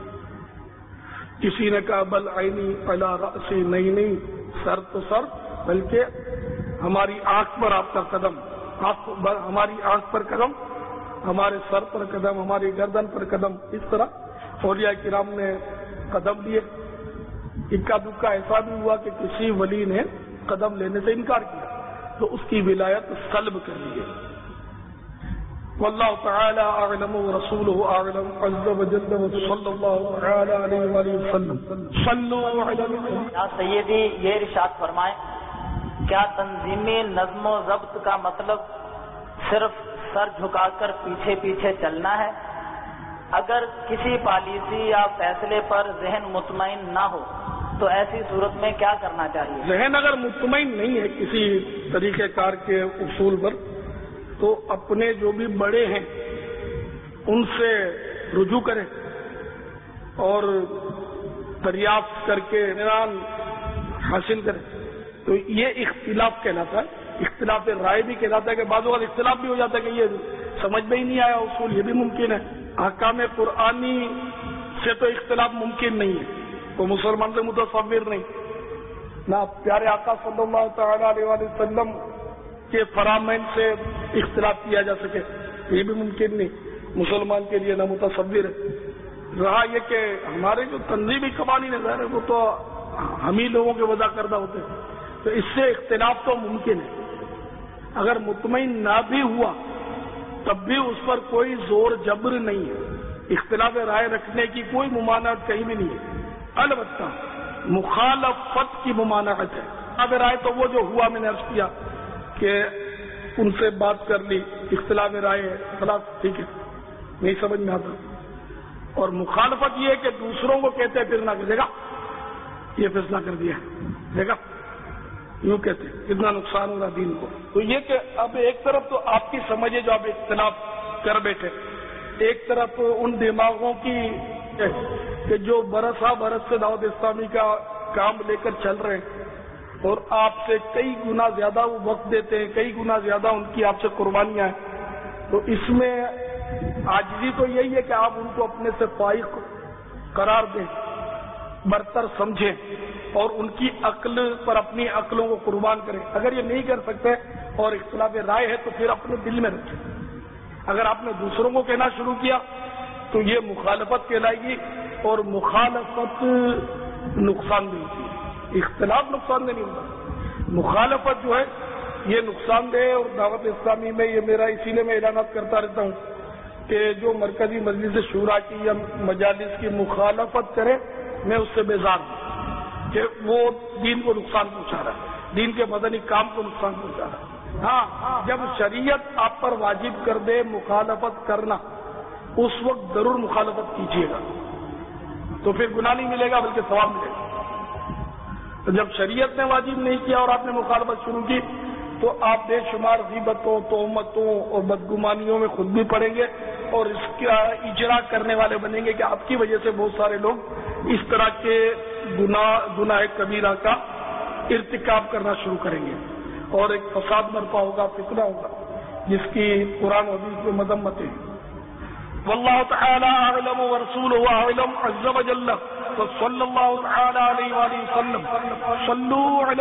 کسی نے کہا بل عینی علی رأسی، نہیں نہیں سر تو سر، بلکہ ہماری آنکھ پر آپ کا قدم، ہماری آنکھ پر قدم، ہمارے سر پر قدم، ہماری گردن پر قدم۔ اس طرح اولیاء کرام نے قدم لیے۔ اکا دکا ایسا بھی ہوا کہ کسی ولی نے قدم لینے سے انکار کیا تو اس کی ولایت سلب کر لی گئی۔ واللہ تعالی اعلم ورسولہ اعلم عز وجل وصلی اللہ تعالی علیہ وآلہ وسلم۔ صلوا علی یا سیدی یہ ارشاد فرمائیں، کیا تنظیمی نظم و ضبط کا مطلب صرف سر جھکا کر پیچھے پیچھے چلنا ہے؟ اگر کسی پالیسی یا فیصلے پر ذہن مطمئن نہ ہو تو ایسی صورت میں کیا کرنا چاہیے؟ ذہن اگر مطمئن نہیں ہے کسی طریقہ کار کے اصول پر تو اپنے جو بھی بڑے ہیں ان سے رجوع کریں اور دریافت کر کے اطمینان حاصل کریں۔ تو یہ اختلاف کہلاتا ہے، اختلاف رائے بھی کہلاتا ہے کہ بعض اوقات اختلاف بھی ہو جاتا ہے کہ یہ سمجھ میں ہی نہیں آیا اصول، یہ بھی ممکن ہے۔ احکام قرآنی سے تو اختلاف ممکن نہیں ہے، تو مسلمان سے متصور نہیں، نہ پیارے آقا صلی اللہ تعالی علیہ وآلہ وسلم کے فرامین سے اختلاف کیا جا سکے، یہ بھی ممکن نہیں، مسلمان کے لیے نہ متصور ہے۔ رہا یہ کہ ہمارے جو تنظیمی قوانین ہے ظاہر ہے وہ تو ہم ہی لوگوں کے وضع کردہ ہوتے ہیں، تو اس سے اختلاف تو ممکن ہے۔ اگر مطمئن نہ بھی ہوا تب بھی اس پر کوئی زور جبر نہیں ہے، اختلاف رائے رکھنے کی کوئی ممانعت کہیں بھی نہیں ہے، البتہ مخالفت کی ممانعت ہے۔ اختلاف رائے تو وہ جو ہوا میں نے عرض کیا کہ ان سے بات کر لی، اختلاف رائے ہے، خلاص ٹھیک ہے، نہیں سمجھ میں آتا۔ اور مخالفت یہ ہے کہ دوسروں کو کہتے پھرنا کہ دیکھا یہ فیصلہ کر دیا ہے، دیکھا یوں کہتے اتنا نقصان ہو رہا دین کو۔ تو یہ کہ اب ایک طرف تو آپ کی سمجھ ہے جو آپ اختلاف کر بیٹھے، ایک طرف ان دماغوں کی کہ جو برسا برس سے دعوت اسلامی کا کام لے کر چل رہے ہیں اور آپ سے کئی گنا زیادہ وہ وقت دیتے ہیں، کئی گنا زیادہ ان کی آپ سے قربانیاں ہیں، تو اس میں عاجزی تو یہی ہے کہ آپ ان کو اپنے سے فائق قرار دیں، برتر سمجھیں اور ان کی عقل پر اپنی عقلوں کو قربان کریں۔ اگر یہ نہیں کر سکتے اور اختلاف رائے ہے تو پھر اپنے دل میں رکھیں۔ اگر آپ نے دوسروں کو کہنا شروع کیا تو یہ مخالفت کہلائے گی، اور مخالفت نقصان دہ ہوتی ہے، اختلاف نقصان دہ نہیں ہوتا، مخالفت جو ہے یہ نقصان دہ ہے۔ اور دعوت اسلامی میں یہ میرا اسی لیے میں اعلانات کرتا رہتا ہوں کہ جو مرکزی مجلس شورا کی یا مجالس کی مخالفت کرے میں اس سے بیزار ہوں کہ وہ دین کو نقصان پہنچا رہا ہے، دین کے مدنی کام کو نقصان پہنچا رہا ہے۔ ہاں، جب شریعت آپ پر واجب کر دے مخالفت کرنا، اس وقت ضرور مخالفت کیجیے گا، تو پھر گناہ نہیں ملے گا بلکہ ثواب ملے گا۔ تو جب شریعت نے واجب نہیں کیا اور آپ نے مخالفت شروع کی تو آپ بے شمار غیبتوں، تہمتوں اور بدگمانیوں میں خود بھی پڑیں گے اور اس کا اجرا کرنے والے بنیں گے کہ آپ کی وجہ سے بہت سارے لوگ اس طرح کے گناہ گناہ کبیرہ کا ارتکاب کرنا شروع کریں گے اور ایک فساد برپا ہوگا، فتنہ ہوگا جس کی قرآن و حدیث میں مذمت ہے۔ واللہ تعالی اعلم ورسولہ اعلم عز وجل وصلی اللہ تعالی علیہ وآلہ وسلم صلوا علی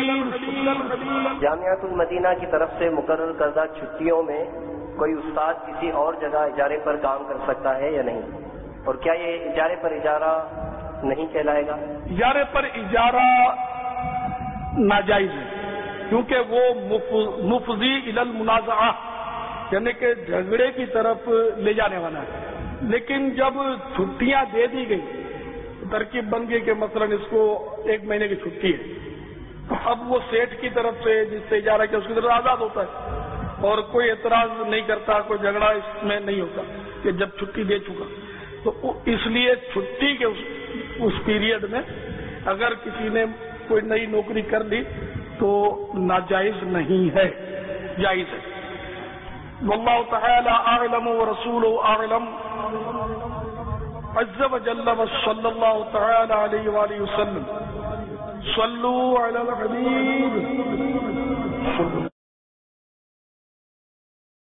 الحبیب۔ جامعۃ المدینہ کی طرف سے مقرر کردہ چھٹیوں میں کوئی استاد کسی اور جگہ اجارے پر کام کر سکتا ہے یا نہیں، اور کیا یہ اجارے پر اجارہ نہیں کہلائے گا؟ اجارے پر اجارہ ناجائز ہے، کیونکہ وہ مفضی الی المنازعہ یعنی کہ جھگڑے کی طرف لے جانے والا ہے۔ لیکن جب چھٹیاں دے دی گئی، ترکیب بن گئی کہ مثلا اس کو ایک مہینے کی چھٹی ہے، اب وہ سیٹ کی طرف سے جس سے اجارہ کیا اس کی طرف آزاد ہوتا ہے اور کوئی اعتراض نہیں کرتا، کوئی جھگڑا اس میں نہیں ہوتا کہ جب چھٹی دے چکا، تو اس لیے چھٹی کے اس, اس پیریڈ میں اگر کسی نے کوئی نئی نوکری کر لی تو ناجائز نہیں ہے، جائز ہے۔ واللہ تعالی اعلم ورسولہ اعلم عز وجل وصلی اللہ تعالی علیہ وآلہ وسلم صلوا علی الحبیب۔